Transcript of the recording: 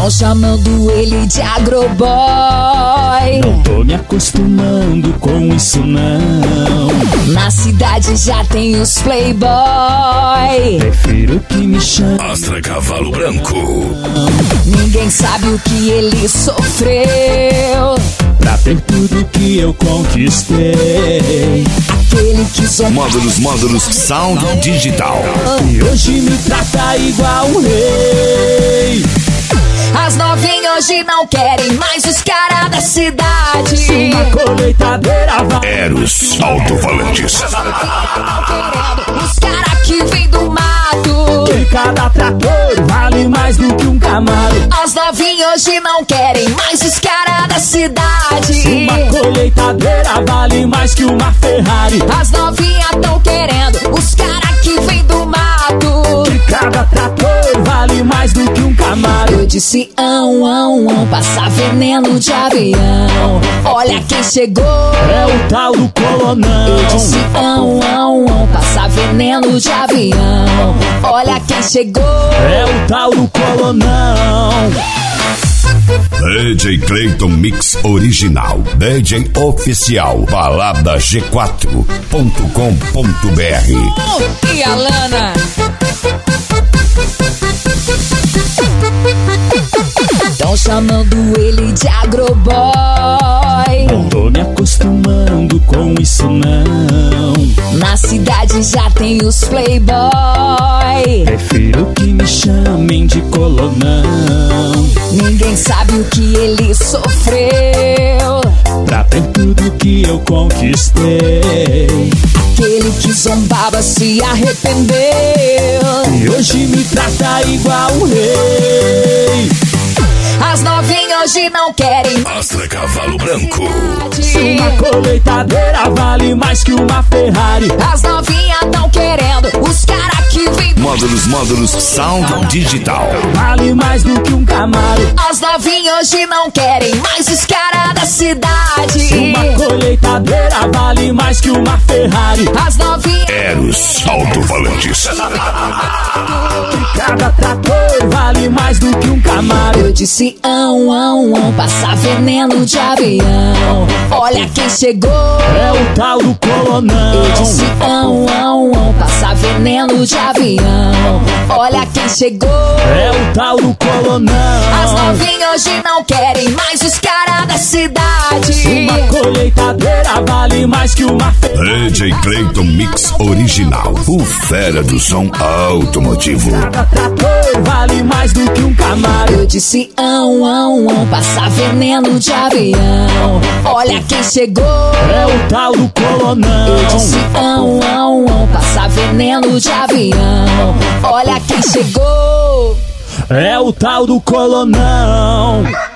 Tão chamando ele de agroboy. Não tô me acostumando com isso não. Na cidade já tem os playboy. Prefiro que me chame Astra Cavalo Branco. Ninguém sabe o que ele sofreu pra ter tudo que eu conquistei. Aquele que Módulos Sound Digital. E hoje me trata igual um rei. As novinhas hoje não querem mais os caras da cidade. Uma colheitadeira vai. Eros Alto-Falantes. Os caras que vêm do mato. Que cada trator vale mais do que um Camaro. As novinhas hoje não querem mais os caras da cidade. Uma colheitadeira vale mais que uma Ferrari. As novinhas tão querendo os caras que vêm do mato. Que cada trator vale mais do que um Camaro. Eu disse passar veneno de avião. Olha quem chegou. É o tal do Colonão. Eu disse passar veneno de avião. Olha quem chegou. É o tal do Colonão. DJ Clayton Mix Original. DJ Oficial. Balada G4.com.br. E a Lana? Tão chamando ele de agroboy. Não tô me acostumando com isso não. Na cidade já tem os playboy. Prefiro que me chamem de Colonão. Ninguém sabe o que ele sofreu pra ter tudo que eu conquistei. Aquele que zombava se arrependeu. E hoje me trata igual um rei. As novinhas hoje não querem Astra Cavalo Branco. Uma colheitadeira vale mais que uma Ferrari. As novinhas tão querendo os caras que vêm do Módulos Sound Digital. Vale mais do que um Camaro. As novinhas hoje não querem mais os caras da cidade. Uma colheitadeira vale mais que uma Ferrari. As novinhas Eros Alto-Falantes. Cada trator vale mais do que um Camaro. Eu disse passar veneno de avião. Olha quem chegou. É o tal do Colonão. Eu disse passar veneno de avião. Olha quem chegou. É o tal do Colonão. As novinhas hoje não querem mais os caras da cidade. Uma colheitadeira vale mais que uma Ferrari. DJ Clayton Mix Original. O fera do som automotivo. Cada trator vale mais do que um Camaro. Eu disse passar veneno de avião. Olha quem chegou. É o tal do Colonão. Eu disse passar veneno de avião. Olha quem chegou. É o tal do Colonão.